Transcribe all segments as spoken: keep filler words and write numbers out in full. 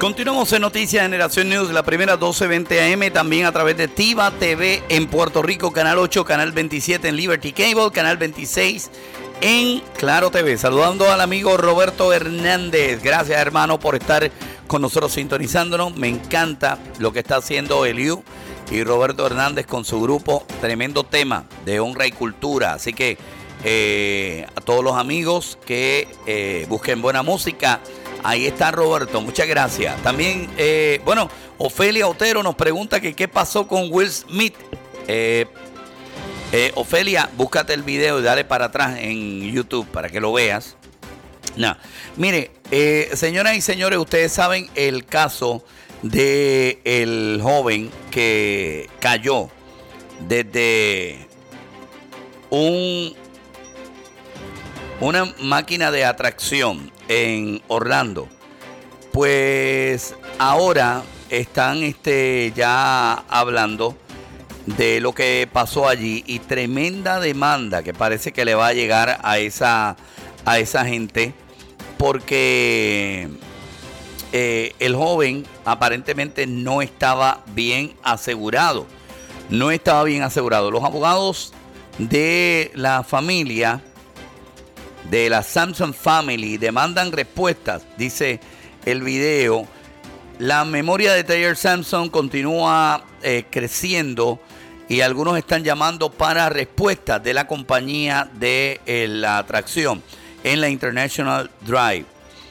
Continuamos en Noticias Generación News, la primera doce veinte A M, también a través de TIVA T V en Puerto Rico, Canal ocho, Canal veintisiete en Liberty Cable, Canal veintiséis en Claro T V. Saludando al amigo Roberto Hernández. Gracias, hermano, por estar con nosotros sintonizándonos. Me encanta lo que está haciendo Eliu y Roberto Hernández con su grupo. Tremendo tema de honra y cultura. Así que eh, a todos los amigos que eh, busquen buena música, ahí está Roberto, muchas gracias. También, eh, bueno, Ofelia Otero nos pregunta que qué pasó con Will Smith. Eh, eh, Ofelia, búscate el video y dale para atrás en YouTube para que lo veas. No, mire, eh, señoras y señores, ustedes saben el caso de el joven que cayó desde un, una máquina de atracción en Orlando. Pues ahora están este, ya hablando de lo que pasó allí y tremenda demanda que parece que le va a llegar a esa, a esa gente porque eh, el joven aparentemente no estaba bien asegurado. No estaba bien asegurado. Los abogados de la familia de la Samson Family demandan respuestas, dice el video. La memoria de Taylor Samson continúa eh, creciendo y algunos están llamando para respuestas de la compañía de eh, la atracción en la International Drive.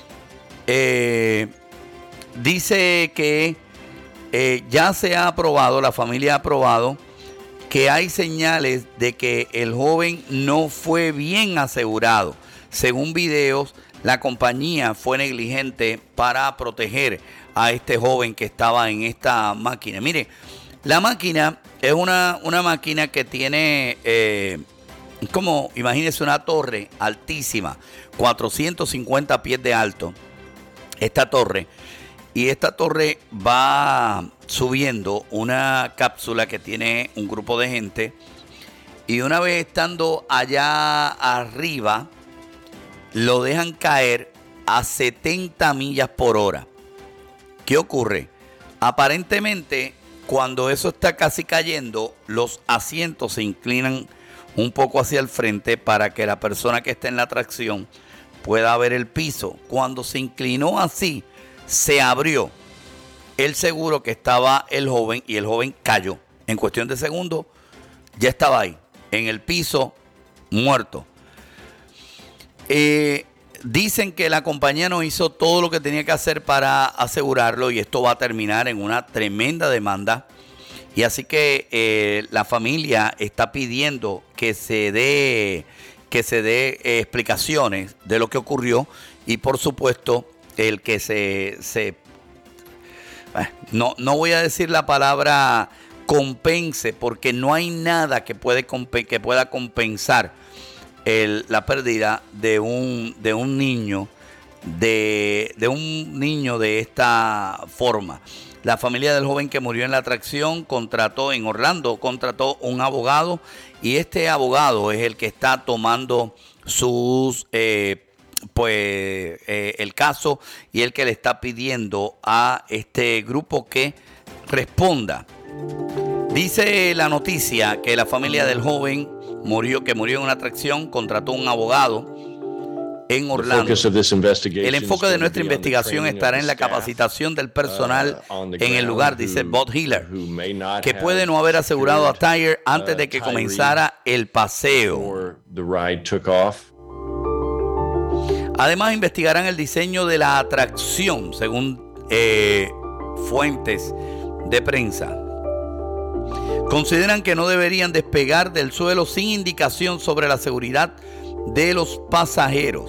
Eh, dice que eh, ya se ha aprobado, la familia ha aprobado que hay señales de que el joven no fue bien asegurado. Según videos, la compañía fue negligente para proteger a este joven que estaba en esta máquina. Mire, la máquina es una, una máquina que tiene, eh, como, imagínese una torre altísima, cuatrocientos cincuenta pies de alto, esta torre. Y esta torre va subiendo una cápsula que tiene un grupo de gente. Y una vez estando allá arriba, lo dejan caer a setenta millas por hora. ¿Qué ocurre? Aparentemente, cuando eso está casi cayendo, los asientos se inclinan un poco hacia el frente para que la persona que está en la atracción pueda ver el piso. Cuando se inclinó así, se abrió el seguro que estaba el joven y el joven cayó. En cuestión de segundos, ya estaba ahí, en el piso, muerto. Eh, dicen que la compañía no hizo todo lo que tenía que hacer para asegurarlo y esto va a terminar en una tremenda demanda. Y así que eh, la familia está pidiendo que se dé, que se dé eh, explicaciones de lo que ocurrió y por supuesto el que se, se no, no voy a decir la palabra compense porque no hay nada que, puede, que pueda compensar el, la pérdida de un, de un niño de, de un niño de esta forma. La familia del joven que murió en la atracción contrató en Orlando, contrató un abogado y este abogado es el que está tomando sus eh, pues eh, el caso y el que le está pidiendo a este grupo que responda. Dice la noticia que la familia del joven murió, que murió en una atracción, contrató un abogado en Orlando. El enfoque de nuestra investigación estará en la capacitación del personal en el lugar, dice Bob Hiller, que puede no haber asegurado a Tyre antes de que comenzara el paseo. Además, investigarán el diseño de la atracción, según eh, fuentes de prensa. Consideran que no deberían despegar del suelo sin indicación sobre la seguridad de los pasajeros.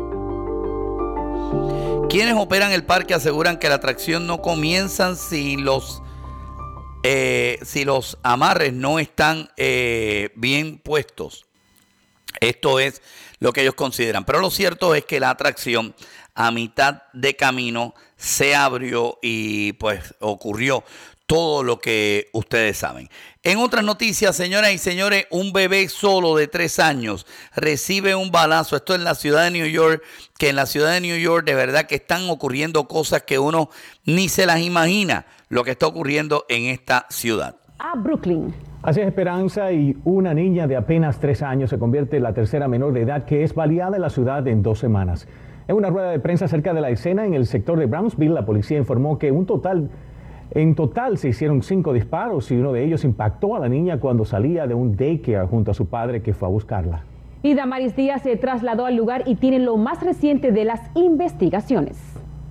Quienes operan el parque aseguran que la atracción no comienza si los, eh, si los amarres no están eh, bien puestos. Esto es lo que ellos consideran. Pero lo cierto es que la atracción a mitad de camino se abrió y pues ocurrió todo lo que ustedes saben. En otras noticias, señoras y señores, un bebé solo de tres años recibe un balazo. Esto en la ciudad de New York, que en la ciudad de New York de verdad que están ocurriendo cosas que uno ni se las imagina lo que está ocurriendo en esta ciudad. A Brooklyn. Así es, Esperanza, y una niña de apenas tres años se convierte en la tercera menor de edad que es baleada en la ciudad en dos semanas. En una rueda de prensa cerca de la escena en el sector de Brownsville, la policía informó que un total... En total se hicieron cinco disparos y uno de ellos impactó a la niña cuando salía de un daycare junto a su padre que fue a buscarla. Y Damaris Díaz se trasladó al lugar y tiene lo más reciente de las investigaciones.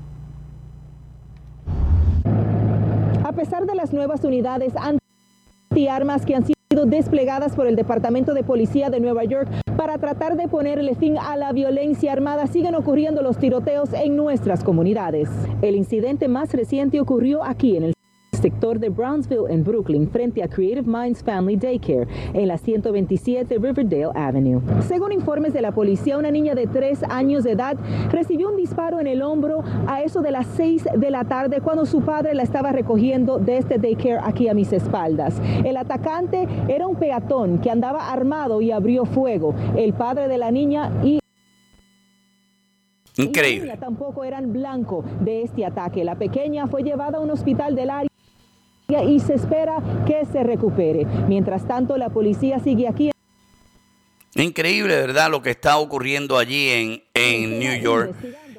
A pesar de las nuevas unidades antiarmas que han sido desplegadas por el Departamento de Policía de Nueva York para tratar de ponerle fin a la violencia armada, siguen ocurriendo los tiroteos en nuestras comunidades. El incidente más reciente ocurrió aquí en el sector de Brownsville en Brooklyn, frente a Creative Minds Family Daycare, en la ciento veintisiete Riverdale Avenue. Según informes de la policía, una niña de tres años de edad recibió un disparo en el hombro a eso de las seis de la tarde cuando su padre la estaba recogiendo de este daycare aquí a mis espaldas. El atacante era un peatón que andaba armado y abrió fuego. El padre de la niña y Increíble. Y la niña tampoco eran blanco de este ataque. La pequeña fue llevada a un hospital del área y se espera que se recupere. Mientras tanto, la policía sigue aquí. Increíble, ¿verdad? Lo que está ocurriendo allí en, en New York.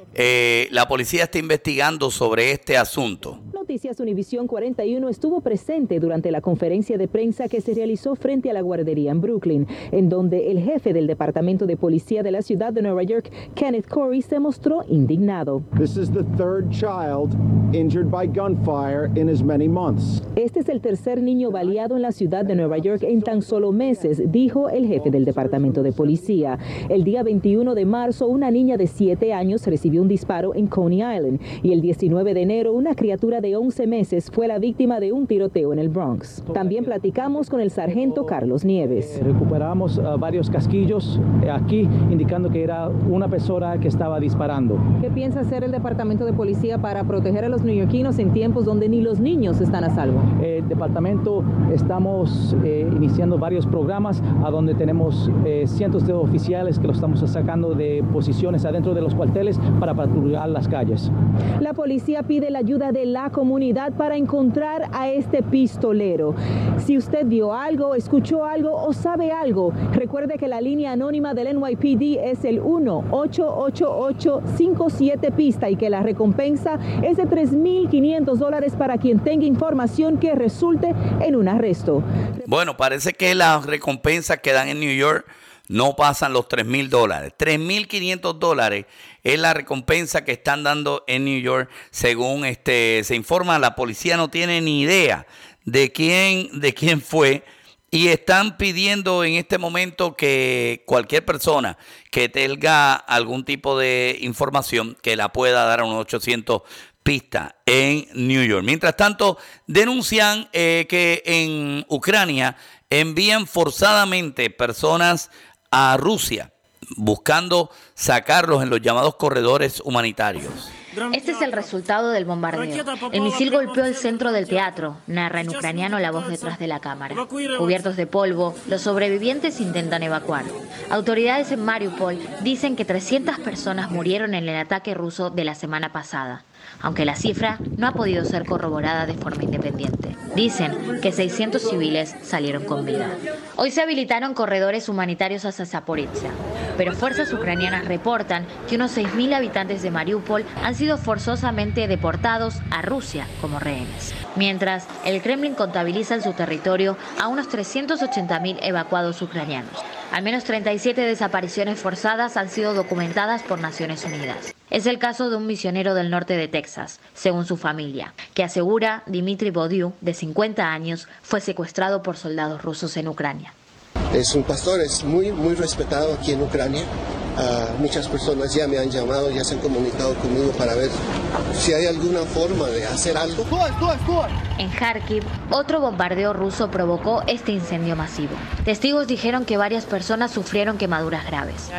Eh, la policía está investigando sobre este asunto. Noticias Univisión cuarenta y uno estuvo presente durante la conferencia de prensa que se realizó frente a la guardería en Brooklyn, en donde el jefe del Departamento de Policía de la ciudad de Nueva York, Kenneth Corey, se mostró indignado. This is the third child injured by gunfire in as many months. Este es el tercer niño baleado en la ciudad de Nueva York en tan solo meses, dijo el jefe del Departamento de Policía. El día veintiuno de marzo, una niña de siete años recibió un disparo en Coney Island y el diecinueve de enero, una criatura de once meses fue la víctima de un tiroteo en el Bronx. También platicamos con el sargento Carlos Nieves. Recuperamos uh, varios casquillos aquí, indicando que era una persona que estaba disparando. ¿Qué piensa hacer el Departamento de Policía para proteger a los neoyorquinos en tiempos donde ni los niños están a salvo? El eh, departamento estamos eh, iniciando varios programas a donde tenemos eh, cientos de oficiales que los estamos sacando de posiciones adentro de los cuarteles para patrullar las calles. La policía pide la ayuda de la comunidad para encontrar a este pistolero. Si usted vio algo, escuchó algo o sabe algo, recuerde que la línea anónima del N Y P D es el uno ocho ocho ocho cinco siete pista y que la recompensa es de tres mil quinientos dólares para quien tenga información que resulte en un arresto. Bueno, parece que las recompensas que dan en New York no pasan los tres mil dólares. tres mil quinientos dólares es la recompensa que están dando en New York. Según este se informa, la policía no tiene ni idea de quién, de quién fue. Y están pidiendo en este momento que cualquier persona que tenga algún tipo de información que la pueda dar a unos ochocientos pistas en New York. Mientras tanto, denuncian eh, que en Ucrania envían forzadamente personas a Rusia, buscando sacarlos en los llamados corredores humanitarios. Este es el resultado del bombardeo. El misil golpeó el centro del teatro, narra en ucraniano la voz detrás de la cámara. Cubiertos de polvo, los sobrevivientes intentan evacuar. Autoridades en Mariupol dicen que trescientas personas murieron en el ataque ruso de la semana pasada, aunque la cifra no ha podido ser corroborada de forma independiente. Dicen que seiscientos civiles salieron con vida. Hoy se habilitaron corredores humanitarios hacia Zaporizhia, pero fuerzas ucranianas reportan que unos seis mil habitantes de Mariupol han sido forzosamente deportados a Rusia como rehenes. Mientras, el Kremlin contabiliza en su territorio a unos trescientos ochenta mil evacuados ucranianos. Al menos treinta y siete desapariciones forzadas han sido documentadas por Naciones Unidas. Es el caso de un misionero del norte de Texas, según su familia, que asegura Dmitry Bodiu, de cincuenta años, fue secuestrado por soldados rusos en Ucrania. Es un pastor, es muy, muy respetado aquí en Ucrania. Uh, muchas personas ya me han llamado, ya se han comunicado conmigo para ver si hay alguna forma de hacer algo. En Kharkiv, otro bombardeo ruso provocó este incendio masivo. Testigos dijeron que varias personas sufrieron quemaduras graves.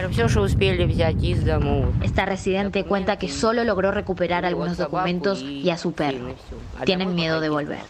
Esta residente cuenta que solo logró recuperar algunos documentos y a su perro. Tienen miedo de volver.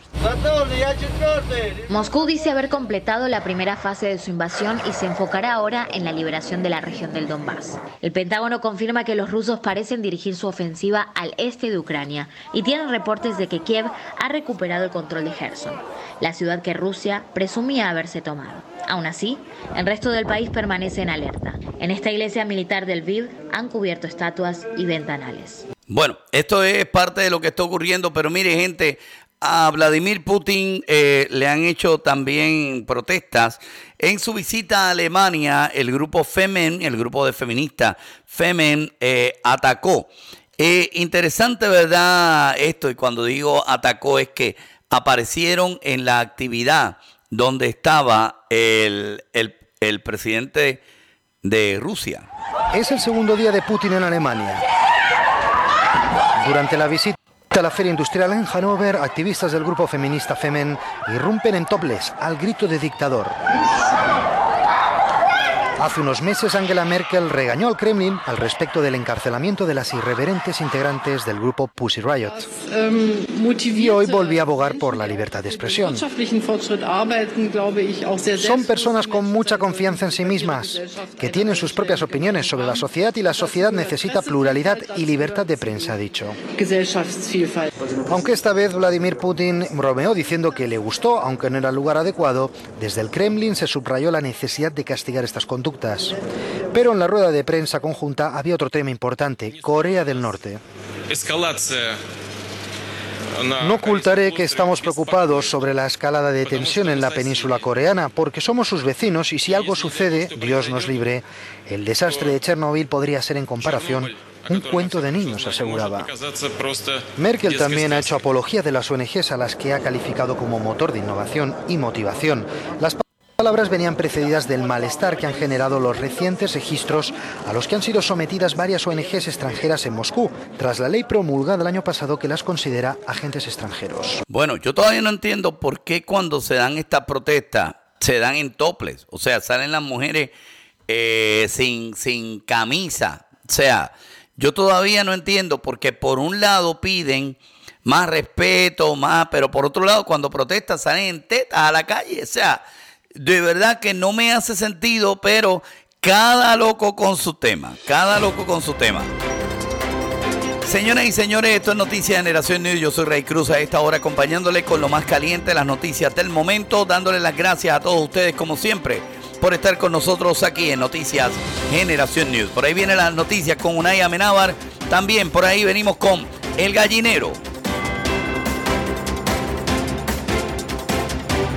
Moscú dice haber completado la primera fase de su invasión y se enfocará ahora en la liberación de la región del Donbass. El Pentágono confirma que los rusos parecen dirigir su ofensiva al este de Ucrania y tienen reportes de que Kiev ha recuperado el control de Gerson, la ciudad que Rusia presumía haberse tomado. Aún así, el resto del país permanece en alerta. En esta iglesia militar del Lviv han cubierto estatuas y ventanales. Bueno, esto es parte de lo que está ocurriendo, pero mire, gente, a Vladimir Putin eh, le han hecho también protestas. En su visita a Alemania, el grupo Femen, el grupo de feministas Femen, eh, atacó. Eh, interesante, ¿verdad? Esto, y cuando digo atacó es que aparecieron en la actividad donde estaba el, el, el presidente de Rusia. Es el segundo día de Putin en Alemania. Durante la visita a la Feria Industrial en Hannover, activistas del grupo feminista Femen irrumpen en topless al grito de dictador. Hace unos meses Angela Merkel regañó al Kremlin al respecto del encarcelamiento de las irreverentes integrantes del grupo Pussy Riot. Y hoy volvió a abogar por la libertad de expresión. Son personas con mucha confianza en sí mismas, que tienen sus propias opiniones sobre la sociedad y la sociedad necesita pluralidad y libertad de prensa, ha dicho. Aunque esta vez Vladimir Putin bromeó diciendo que le gustó, aunque no era el lugar adecuado, desde el Kremlin se subrayó la necesidad de castigar estas conductas. Pero en la rueda de prensa conjunta había otro tema importante, Corea del Norte. No ocultaré que estamos preocupados sobre la escalada de tensión en la península coreana, porque somos sus vecinos y si algo sucede, Dios nos libre, el desastre de Chernobyl podría ser en comparación un cuento de niños, aseguraba. Merkel también ha hecho apología de las O N Ges a las que ha calificado como motor de innovación y motivación. Las palabras venían precedidas del malestar que han generado los recientes registros a los que han sido sometidas varias O N Ges extranjeras en Moscú, tras la ley promulgada el año pasado que las considera agentes extranjeros. Bueno, yo todavía no entiendo por qué cuando se dan estas protestas se dan en toples, o sea, salen las mujeres eh, sin, sin camisa, o sea, yo todavía no entiendo porque por un lado piden más respeto, más, pero por otro lado cuando protestan salen en tetas a la calle, o sea, de verdad que no me hace sentido, pero cada loco con su tema, cada loco con su tema. Señoras y señores, esto es Noticias de Generación News. Yo soy Ray Cruz a esta hora acompañándole con lo más caliente, las noticias del momento, dándole las gracias a todos ustedes como siempre por estar con nosotros aquí en Noticias Generación News. Por ahí vienen las noticias con Unai Amenábar, también por ahí venimos con El Gallinero.